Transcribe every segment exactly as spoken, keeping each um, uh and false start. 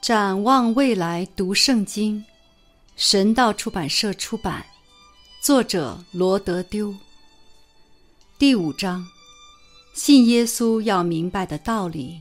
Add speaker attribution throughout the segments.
Speaker 1: 展望未来读圣经，神道出版社出版，作者罗德丢。第五章，信耶稣要明白的道理。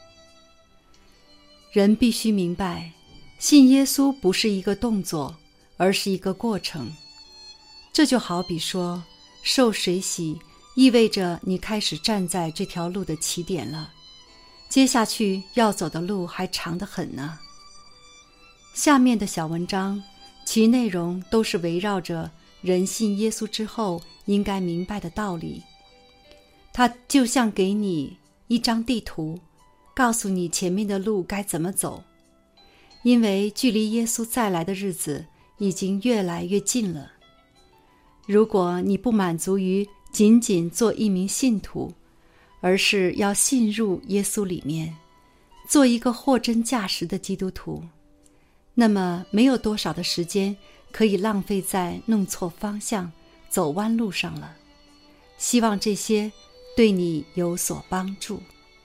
Speaker 1: 人必须明白，信耶稣不是一个动作，而是一个过程。这就好比说，受水洗意味着你开始站在这条路的起点了，接下去要走的路还长得很呢。下面的小文章，其内容都是围绕着人信耶稣之后应该明白的道理。它就像给你一张地图，告诉你前面的路该怎么走。因为距离耶稣再来的日子已经越来越近了。如果你不满足于仅仅做一名信徒，而是要信入耶稣里面，做一个货真价实的基督徒，那么没有多少的时间可以浪费在弄错方向、走弯路上了。希望这些对你有所帮助。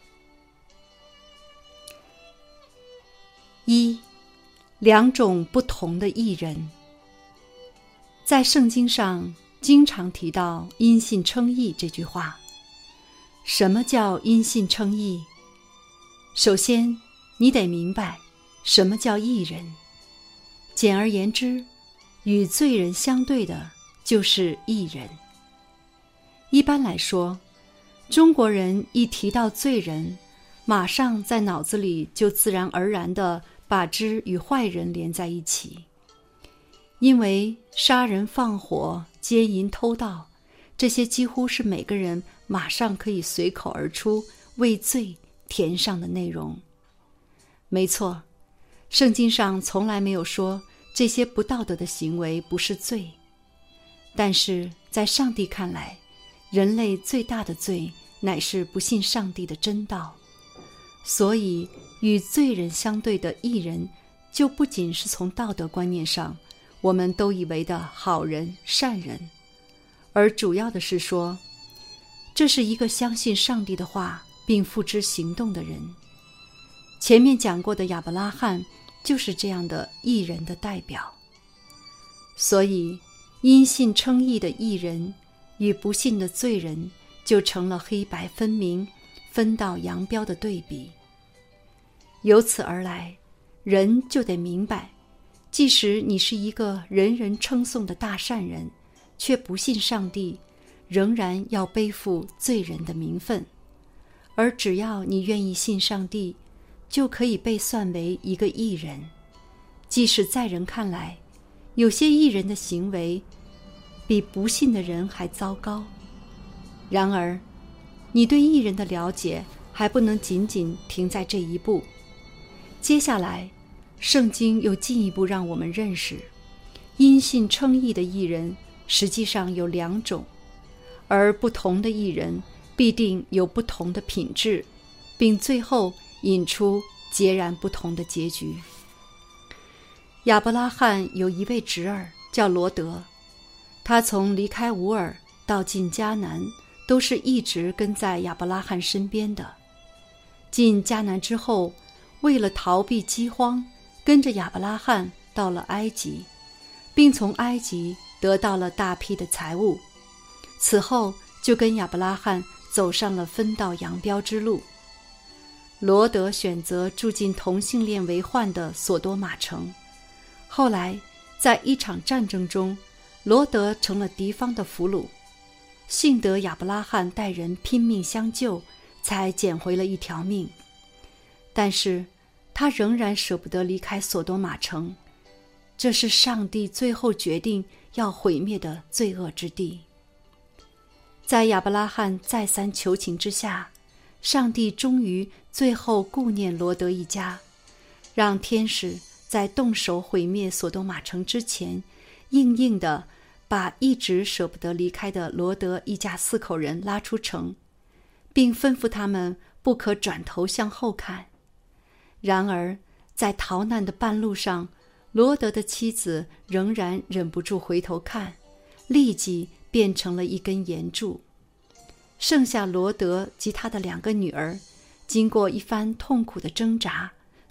Speaker 1: 一，两种不同的义人。在圣经上经常提到因信称义这句话。什么叫因信称义？首先，你得明白什么叫义人。简而言之，与罪人相对的就是义人。一般来说，中国人一提到罪人，马上在脑子里就自然而然地把之与坏人连在一起。因为杀人放火、奸淫偷盗，这些几乎是每个人马上可以随口而出为罪填上的内容。没错，圣经上从来没有说这些不道德的行为不是罪，但是在上帝看来，人类最大的罪乃是不信上帝的真道。所以与罪人相对的义人，就不仅是从道德观念上我们都以为的好人善人，而主要的是说，这是一个相信上帝的话并付之行动的人。前面讲过的亚伯拉罕就是这样的义人的代表。所以因信称义的义人与不信的罪人就成了黑白分明、分道扬镳的对比。由此而来，人就得明白，即使你是一个人人称颂的大善人，却不信上帝，仍然要背负罪人的名分。而只要你愿意信上帝，就可以被算为一个义人。即使在人看来，有些义人的行为比不信的人还糟糕，然而你对义人的了解还不能仅仅停在这一步。接下来圣经又进一步让我们认识，因信称义的义人实际上有两种，而不同的义人必定有不同的品质，并最后引出截然不同的结局。亚伯拉罕有一位侄儿叫罗德，他从离开乌尔到进迦南，都是一直跟在亚伯拉罕身边的。进迦南之后，为了逃避饥荒，跟着亚伯拉罕到了埃及，并从埃及得到了大批的财物。此后就跟亚伯拉罕走上了分道扬镳之路。罗德选择住进同性恋为患的索多玛城。后来在一场战争中，罗德成了敌方的俘虏，幸得亚伯拉罕带人拼命相救，才捡回了一条命。但是他仍然舍不得离开索多玛城，这是上帝最后决定要毁灭的罪恶之地。在亚伯拉罕再三求情之下，上帝终于最后顾念罗德一家，让天使在动手毁灭索多玛城之前，硬硬地把一直舍不得离开的罗德一家四口人拉出城，并吩咐他们不可转头向后看。然而在逃难的半路上，罗德的妻子仍然忍不住回头看，立即变成了一根岩柱。剩下罗德及他的两个女儿，经过一番痛苦的挣扎，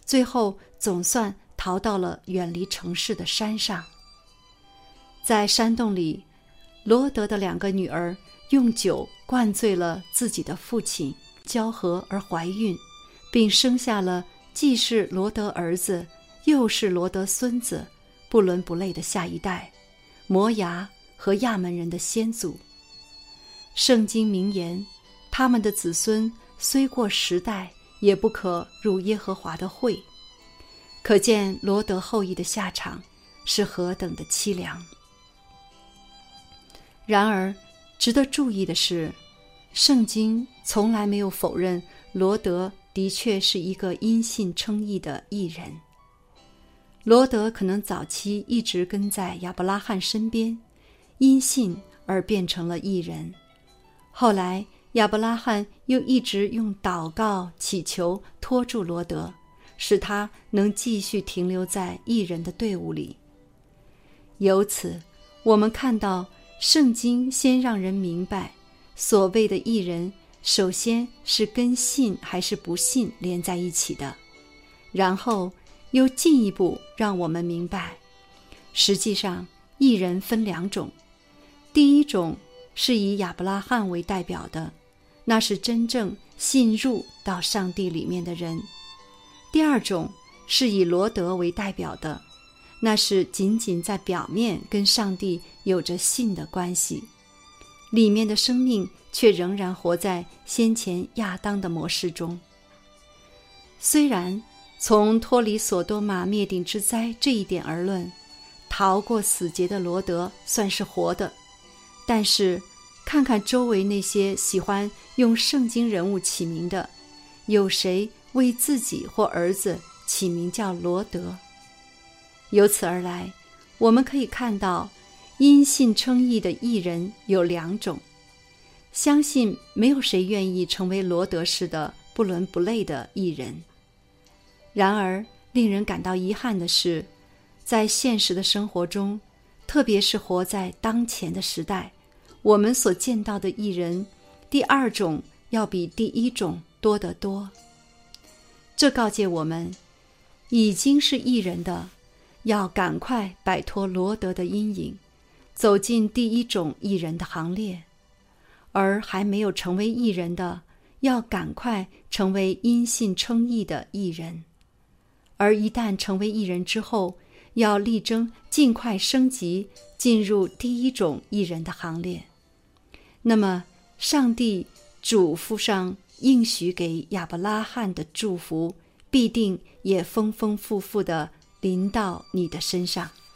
Speaker 1: 最后总算逃到了远离城市的山上。在山洞里，罗德的两个女儿用酒灌醉了自己的父亲，交合而怀孕，并生下了既是罗德儿子又是罗德孙子不伦不类的下一代，摩押和亚门人的先祖。圣经明言，他们的子孙虽过十代，也不可入耶和华的会。可见罗德后裔的下场是何等的凄凉。然而值得注意的是，圣经从来没有否认罗德的确是一个因信称义的义人。罗德可能早期一直跟在亚伯拉罕身边，因信而变成了义人。后来亚伯拉罕又一直用祷告祈求拖住罗德，使他能继续停留在义人的队伍里。由此我们看到圣经先让人明白，所谓的义人首先是跟信还是不信连在一起的，然后又进一步让我们明白，实际上义人分两种。第一种是以亚伯拉罕为代表的，那是真正信入到上帝里面的人。第二种是以罗德为代表的，那是仅仅在表面跟上帝有着信的关系，里面的生命却仍然活在先前亚当的模式中。虽然从脱离所多玛灭顶之灾这一点而论，逃过死劫的罗德算是活的，但是看看周围那些喜欢用圣经人物起名的，有谁为自己或儿子起名叫罗德？由此而来，我们可以看到因信称义的义人有两种。相信没有谁愿意成为罗德式的不伦不类的义人。然而令人感到遗憾的是，在现实的生活中，特别是活在当前的时代，我们所见到的义人，第二种要比第一种多得多。这告诫我们，已经是义人的，要赶快摆脱罗德的阴影，走进第一种义人的行列；而还没有成为义人的，要赶快成为因信称义的义人；而一旦成为义人之后，要力争尽快升级，进入第一种义人的行列。那么上帝嘱咐上应许给亚伯拉罕的祝福，必定也丰丰富富地临到你的身上。